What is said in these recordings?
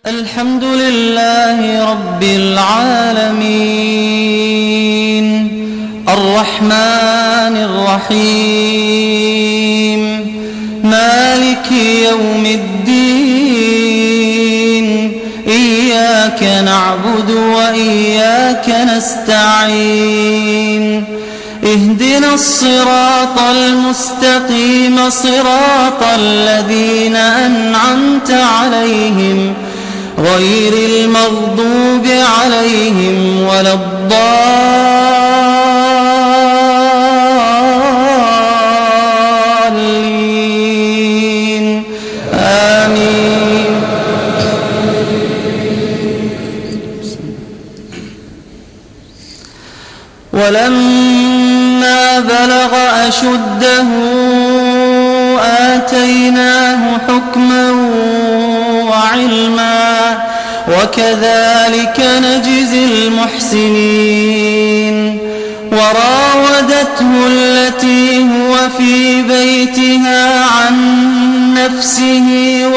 الحمد لله رب العالمين الرحمن الرحيم مالك يوم الدين إياك نعبد وإياك نستعين اهدنا الصراط المستقيم صراط الذين أنعمت عليهم غير المغضوب عليهم ولا الضالين آمين. ولما بلغ أشده آتيناه حكما وعلما وكذلك نجزي المحسنين. وراودته التي هو في بيتها عن نفسه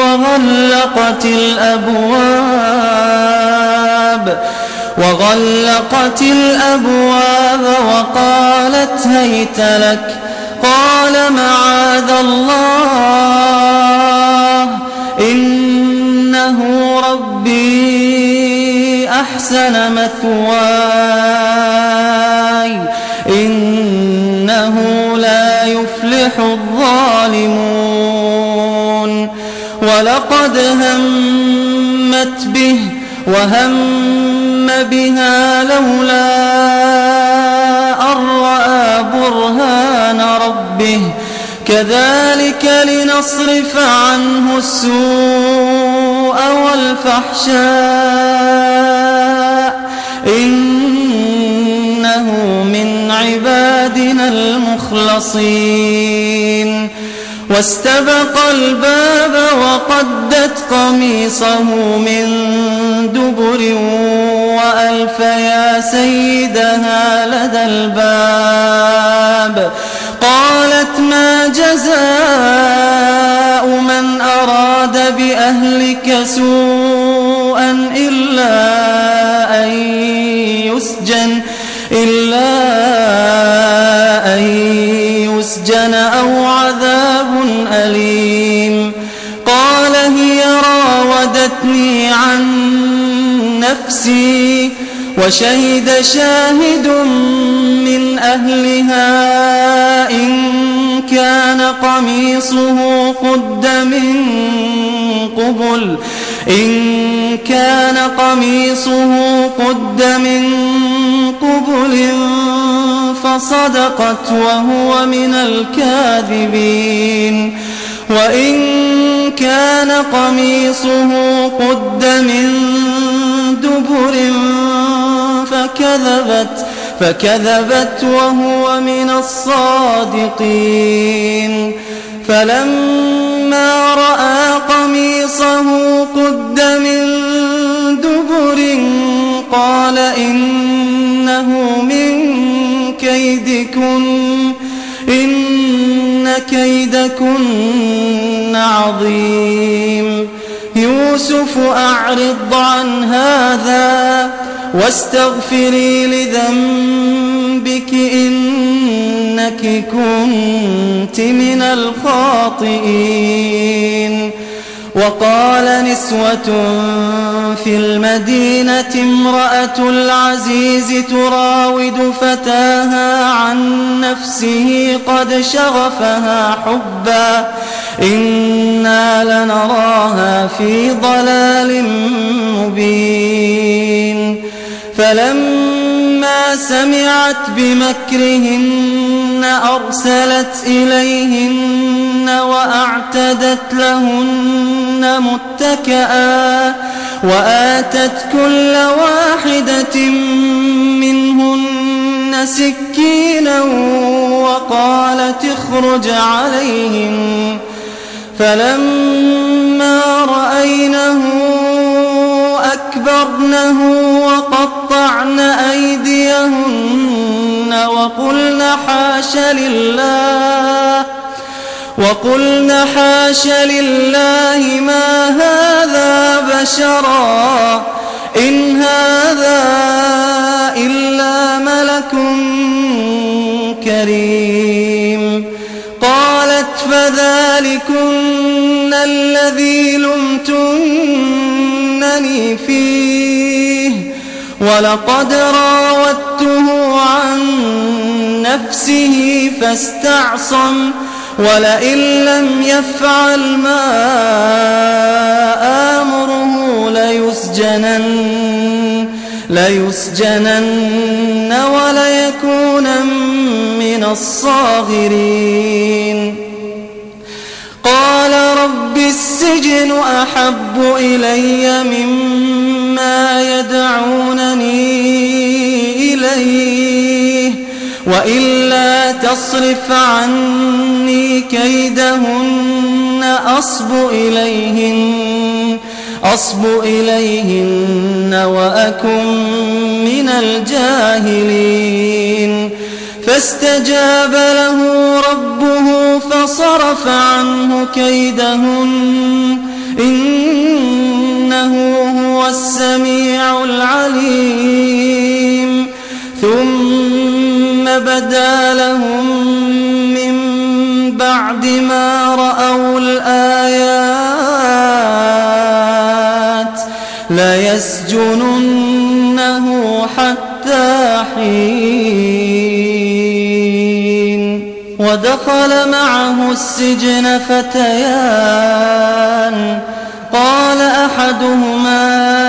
وغلقت الأبواب وقالت هيت لك قال معاذ الله إنه ربي أحسن مثواي إنه لا يفلح الظالمون. ولقد همت به وهم بها لولا أن رأى برهان ربه كذلك لنصرف عنه السوء والفحشاء إنه من عبادنا المخلصين. واستبق الباب وقدت قميصه من دبر وألف يا سيدها لدى الباب قالت ما جزاء من أراد بأهلك سوءا إلا أن يسجن أو عذاب أليم. قال هي راودتني عن نفسي وشهد شاهد من أهلها إن كان قميصه قد من قبل فصدقت وهو من الكاذبين. وإن كان قميصه قد من دبر فكذبت وهو من الصادقين. فلما رأى قميصه قد من دبر قال إنه من كيدكن إن كيدكن عظيم. يوسف أعرض عن هذا واستغفري لذنبك إنك كنت من الخاطئين. وقال نسوة في المدينة امرأة العزيز تراود فتاها عن نفسه قد شغفها حبا إنا لنراها في ضلال مبين. فلما سمعت بمكرهن أرسلت إليهن وأعتدت لهن متكئا وآتت كل واحدة منهن سكينا وقالت اخرج عليهم. فلما رأينه أكبرنه وقطعن أيديهن وقلن وقلن حاش لله ما هذا بشرا إن هذا إلا ملك كريم. قالت فذلكن الذي لمتنني فيه ولقد راودته عن نفسه فاستعصم ولئن لم يفعل ما آمره ليسجنن وليكونن من الصاغرين. قال رب السجن أحب إلي مما يدعونني إليه وإلا تصرف عني كيدهن أصب إليهن وأكن من الجاهلين. فاستجاب له ربه فصرف عنه كيدهن إنه هو السميع العليم. ثم بدا لهم من بعد ما رأوا الآيات ليسجننه حتى حين. ودخل معه السجن فتيان قال أحدهما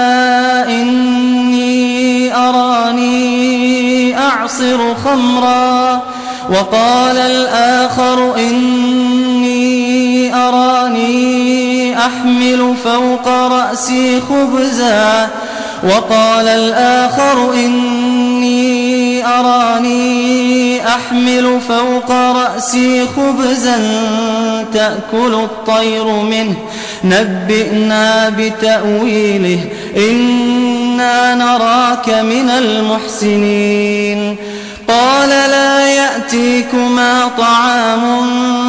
إني أراني أعصر خمرا وقال الآخر إني أراني أحمل فوق رأسي خبزا وقال الآخر إني أراني أحمل فوق رأسي خبزا تأكل الطير منه نبئنا بتأويله إنا نراك من المحسنين. قال لا يأتيكما طعام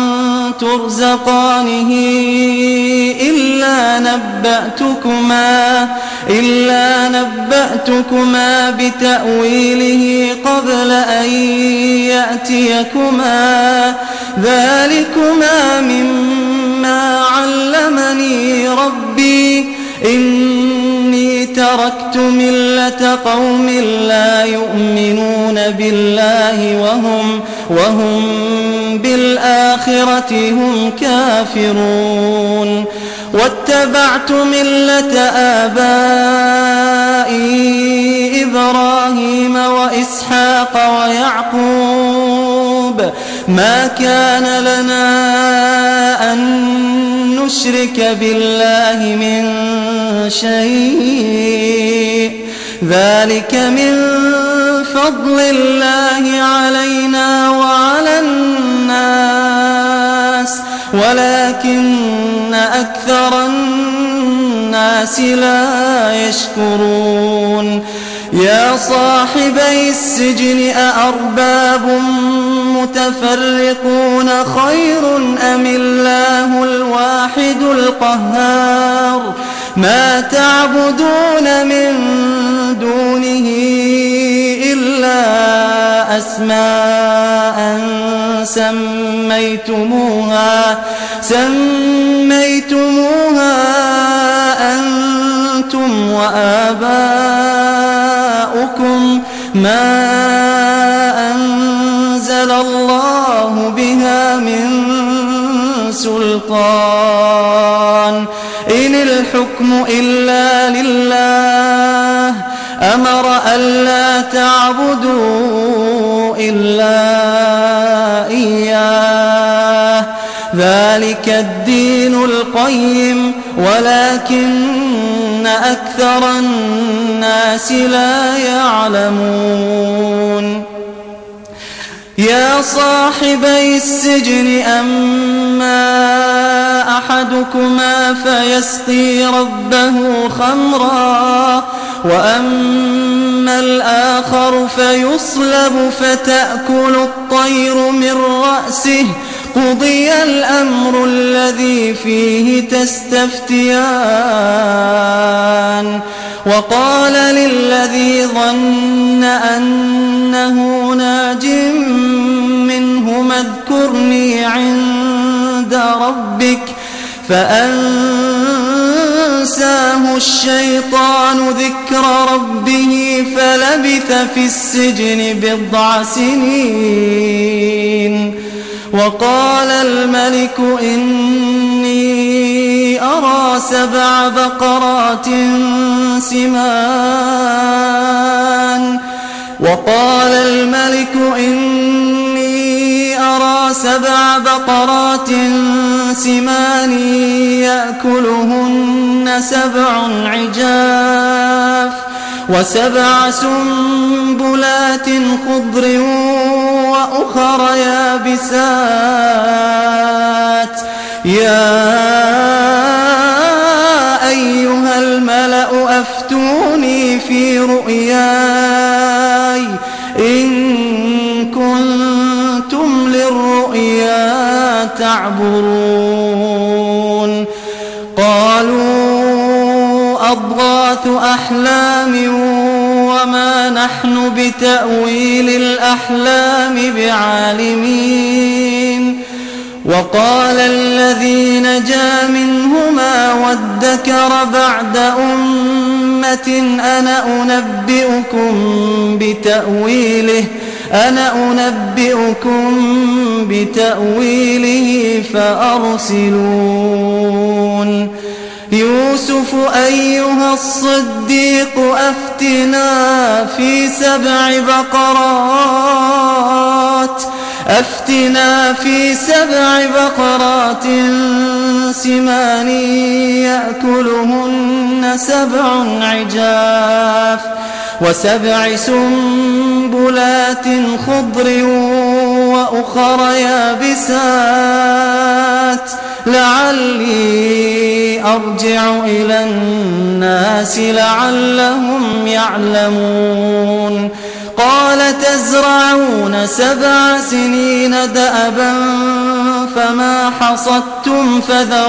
ترزقانه إلا نبأتكما بتأويله قبل أن يأتيكما ذلكما مما علمني ربي إني تركت ملة قوم لا يؤمنون بالله وهم بالآخرة هم كافرون. واتبعت ملة آبائي إبراهيم وإسحاق ويعقوب ما كان لنا أن نشرك بالله من شيء ذلك من فضل الله علينا وعلى الناس ولكن أكثر الناس لا يشكرون. يا صاحبي السجن أأرباب متفرقون خير أم الله الواحد القهار ما تعبدون من دونه إلا أسماء سميتموها أنتم وآباؤكم ما أنزل الله بها من سلطان إن الحكم إلا لله أمر ألا تعبدوا إلا إياه ذلك الدين القيم ولكن أكثر الناس لا يعلمون. يا صاحبي السجن أما أحدكما فيسقي ربه خمرا وأما الآخر فيصلب فتأكل الطير من رأسه قضي الأمر الذي فيه تستفتيان وقال للذي ظن أنه ناج منهما اذكرني عند ربك فأنساه الشيطان ذكر ربه فلبث في السجن 9 سنين. وقال الملك إني أرى 7 بقرات سمان وقال الملك إني أرى 7 بقرات سمان يأكلهن 7 عجاف و7 سنبلات خضر وأخر يابسات يا أيها الملأ أفتوني في رؤياي إن كنتم للرؤيا تعبرون. قالوا أضغاث أحلام وما نحن بتأويل الأحلام بعالمين. وقال الذي نجا منهما وادكر بعد أمة أنا أنبئكم بتأويله فأرسلون. يوسف أيها الصديق أفتنا في 7 بقرات سمان يأكلهن 7 عجاف و7 سنبلات خضر وأخر يابسات لعلي أرجع إلى الناس لعلهم يعلمون. قال تزرعون 7 سنين دأبا فما حصدتم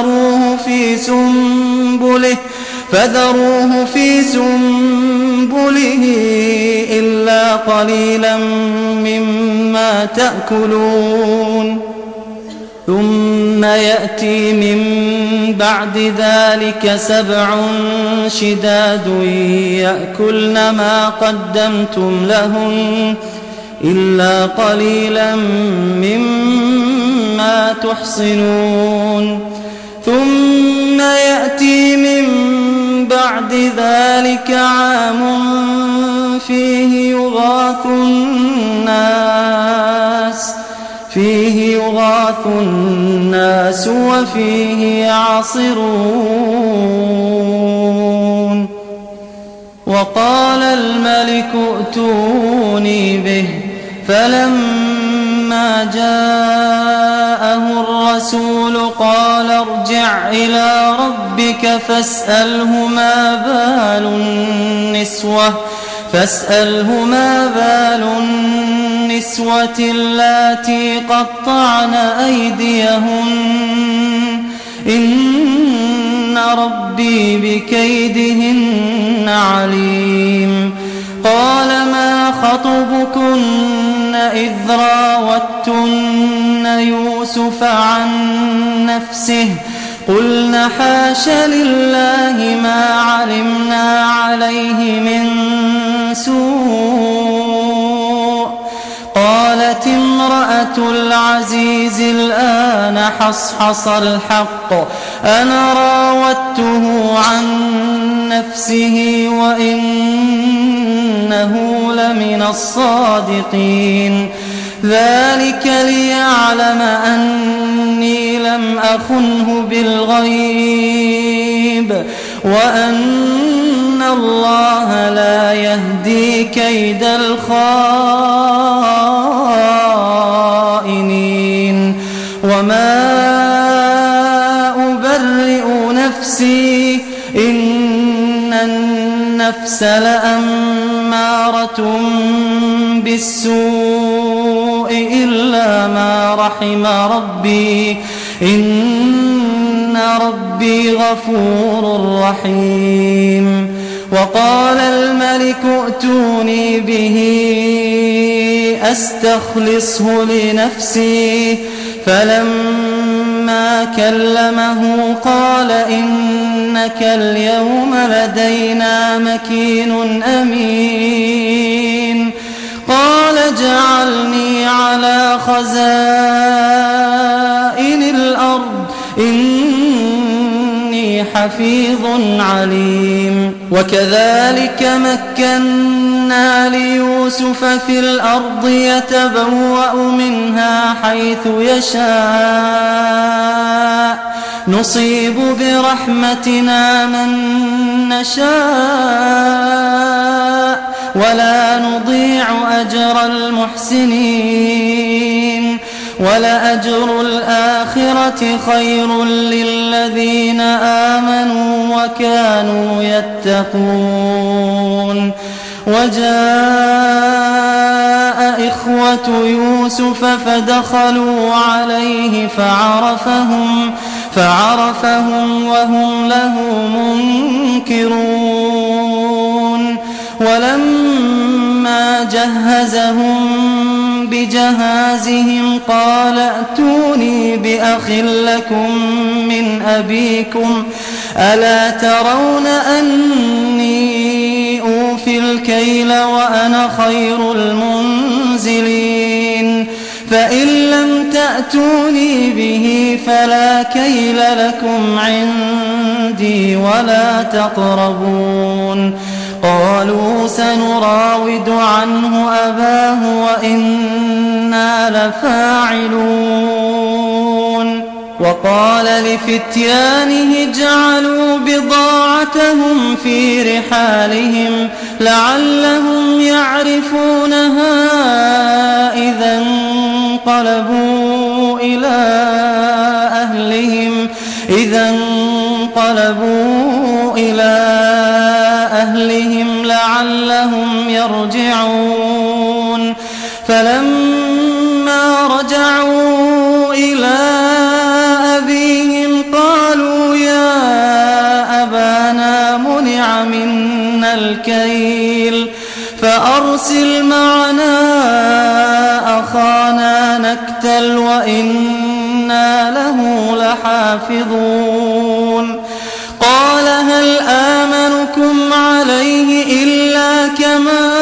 فذروه في سنبله إلا قليلا مما تأكلون. ثم يأتي من بعد ذلك 7 شداد يأكلن ما قدمتم لهن إلا قليلا مما تحصنون. ثم يأتي من بعد ذلك عام فيه يغاث الناس وفيه يعصرون. وقال الملك ائتوني به فلما جاءه الرسول قال ارجع إلى ربك فاسأله ما بال النسوة اللاتي قطعن أيديهن إن ربي بكيدهن عليم. قال ما خطبكن إذ راوتن يوسف عن نفسه قلن حاش لله ما علمنا عليه من سوء. قالت امرأة العزيز الآن حصحص الحق أنا راودته عن نفسه وإنه لمن الصادقين. ذلك ليعلم أني لم أخنه بالغيب وأن الله لا يهدي كيد الخائنين. وما أبرئ نفسي إن النفس لأمارة بالسوء إلا ما رحم ربي إن ربي غفور رحيم. وقال الملك ائتوني به أستخلصه لنفسي فلما كلمه قال إنك اليوم لدينا مكين أمين. قال اجعلني على خزائن الأرض إني حفيظ عليم. وكذلك مكنا ليوسف في الأرض يتبوأ منها حيث يشاء نصيب برحمتنا من نشاء ولا نضيع أجر المحسنين. ولأجر الآخرة خير للذين آمنوا وكانوا يتقون. وجاء إخوة يوسف فدخلوا عليه فعرفهم وهم له منكرون. ولما جهزهم بجهازهم قال ائتوني بأخ لكم من أبيكم ألا ترون أني أوفي الكيل وأنا خير المنزلين. فإن لم تأتوني به فلا كيل لكم عندي ولا تقربون. قالوا سنراود عنه أباه وإنا لفاعلون. وقال لفتيانه اجعلوا بضاعتهم في رحالهم لعلهم يعرفونها إذا انقلبوا إلى أهلهم لعلهم يرجعون. فلما رجعوا إلى أبيهم قالوا يا أبانا منع منا الكيل فأرسل معنا أخانا نكتل وإنا له لحافظون. قال هل آمنكم عليه إلا كما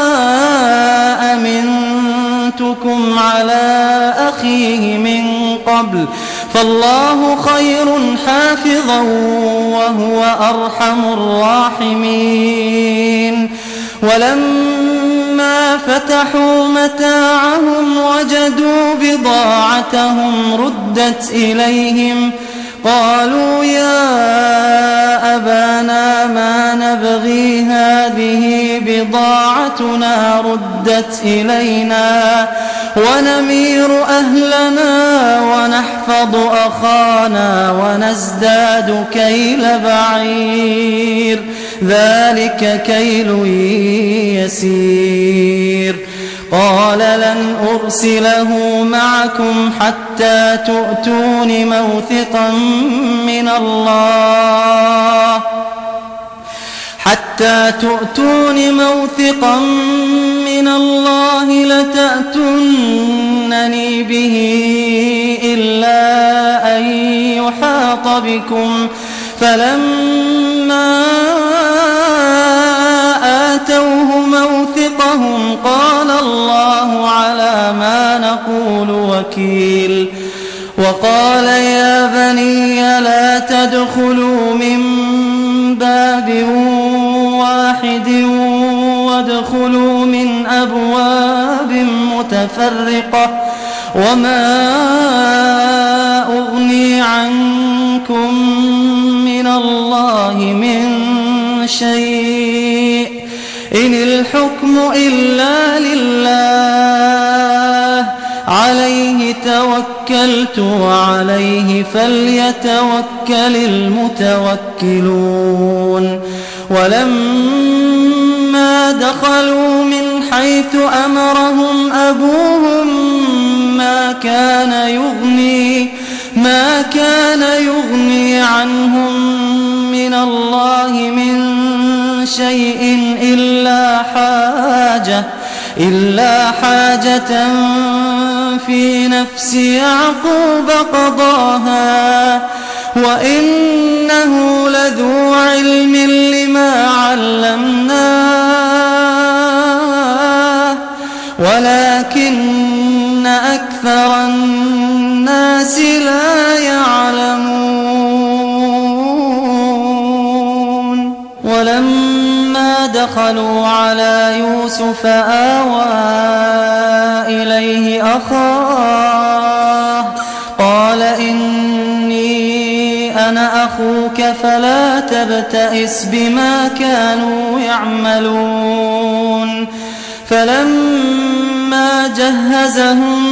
أمنتكم على أخيه من قبل فالله خير حافظا وهو أرحم الراحمين. ولما فتحوا متاعهم وجدوا بضاعتهم ردت إليهم قالوا يا أبانا ما نبغي هذه بضاعتنا ردت إلينا ونمير أهلنا ونحفظ أخانا ونزداد كيل بعير ذلك كيل يسير. قال لن أرسله معكم حتى تؤتون موثقا من الله لتأتونني به إلا أن يحاط بكم. فلما آتوه موثقهم قال الله على ما نقول وكيل. وقال يا بني لا تدخلوا من باب واحد وادخلوا من أبواب متفرقة وما أغني عنكم من الله من شيء إن الحكم إلا لله عليه توكلت وعليه فليتوكل المتوكلون. ولما ولما دخلوا من حيث أمرهم أبوهم ما كان يغني عنهم من الله من شيء إلا حاجة في نفس يعقوب قضاها وإنه لذو علم لما علمناه ولكن أكثر الناس لا يعلمون. ولما دخلوا على يوسف آوى إليه أخاه قال إني أنا أخوك فلا تبتئس بما كانوا يعملون. فلما جهزهم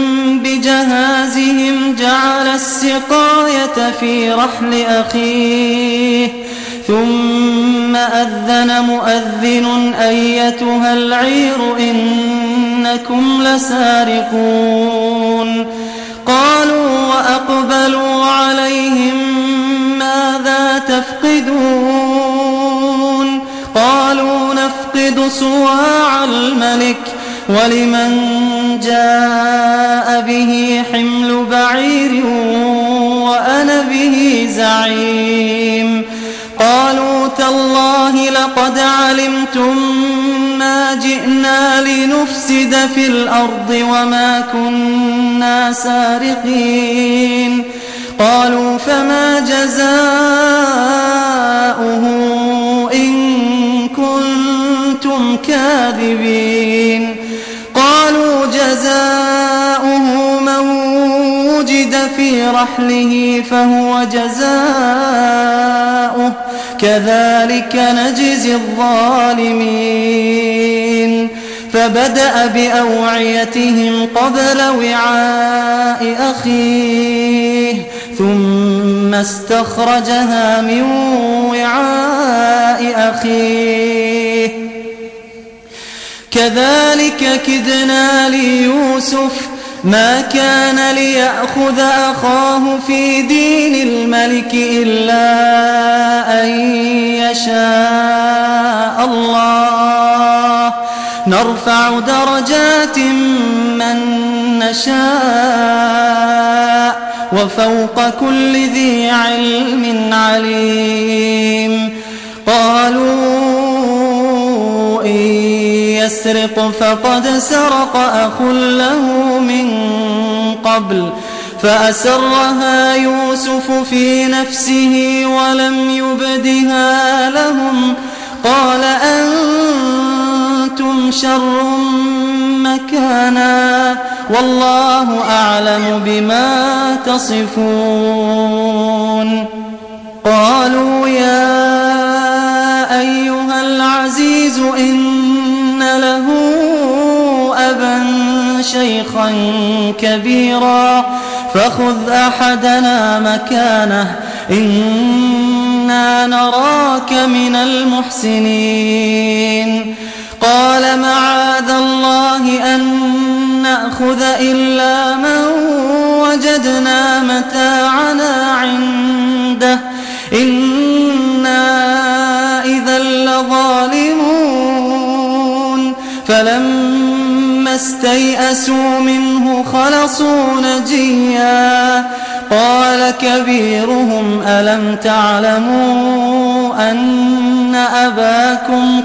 بجهازهم جعل السقاية في رحل أخيه ثم أذن مؤذن أيتها العير إنكم لسارقون. قالوا وأقبلوا عليهم ماذا تفقدون؟ قالوا نفقد صواع الملك ولمن جاء به حمل بعير وأنا به زعيم. قالوا تالله لقد علمتم ما جئنا لنفسد في الأرض وما كنا سارقين. قالوا فما جزاؤه إن كنتم كاذبين؟ قالوا جزاؤه من وجد في رحله فهو جزاؤه كذلك نجزي الظالمين. فبدأ بأوعيتهم قبل وعاء أخيه ثم استخرجها من وعاء أخيه كذلك كدنا ليوسف ما كان ليأخذ أخاه في دين الملك إلا أن يشاء الله نرفع درجات من نشاء وفوق كل ذي علم عليم. قالوا إن يسرق فقد سرق أخ له من قبل فأسرها يوسف في نفسه ولم يبدها لهم قال أنتم شر مكانا والله أعلم بما تصفون. قالوا يا أيها العزيز إن له أبا شيخا كبيرا فخذ أحدنا مكانه إنا نراك من المحسنين. قال معاذ الله أن نأخذ إلا من وجدنا متاعنا عنده إنا إذا لظالمون. فلما استيئسوا منه خلصوا نجيا قال كبيرهم ألم تعلموا أن أباكم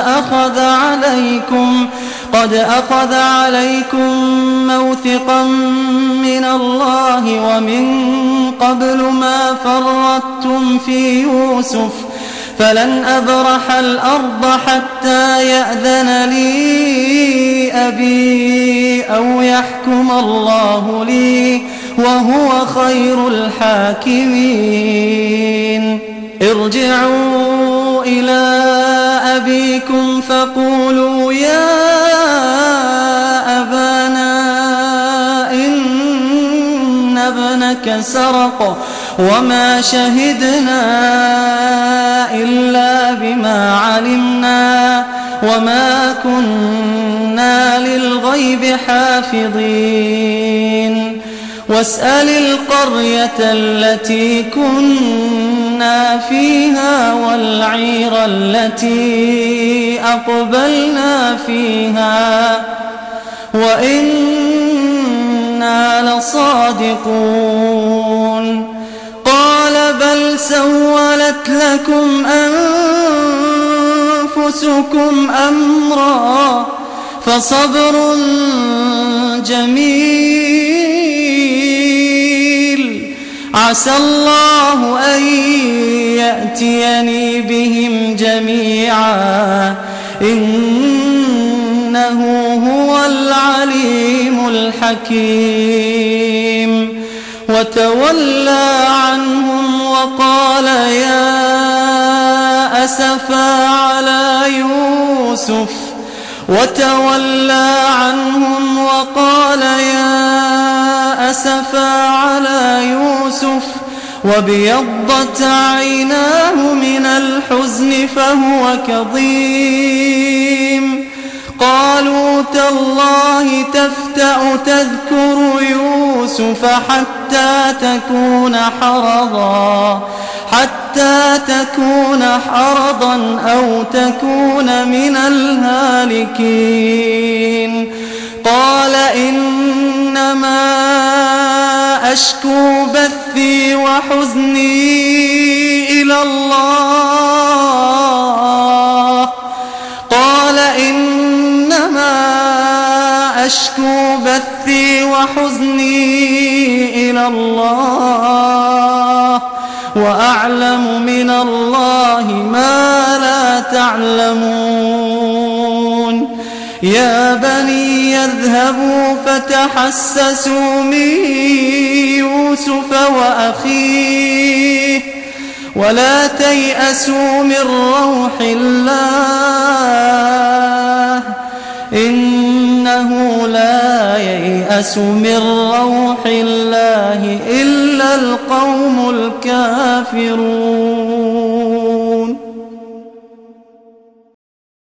قد أخذ عليكم موثقا من الله ومن قبل ما فرطتم في يوسف فلن أبرح الأرض حتى يأذن لي أبي أو يحكم الله لي وهو خير الحاكمين. ارجعوا إلى أبيكم فقولوا يا أبانا إن ابنك سرق وما شهدنا إلا بما علمنا وما كنا للغيب حافظين واسأل القرية التي كنا فيها والعير التي أقبلنا فيها وإنا لصادقون قال بل سولت لكم أنفسكم أمرا فصبر جميل عسى الله أن يأتيني بهم جميعا إنه هو العليم الحكيم وتولى عنهم وقال يا أسفا على يوسف وتولى عنهم وقال يا أسفا على يوسف وابيضت عيناه من الحزن فهو كظيم قالوا تالله تفتأ تذكر يوسف حتى تكون حرضا أو تكون من الهالكين قال إنما أشكو بثي وحزني إلى الله قال إنما أشكو بثي وحزني إلى الله وأعلم من الله ما لا تعلمون يا بني يذهبوا فتحسسوا من يوسف وأخيه ولا تيأسوا من روح الله إنه لا ييأس من روح الله إلا القوم الكافرون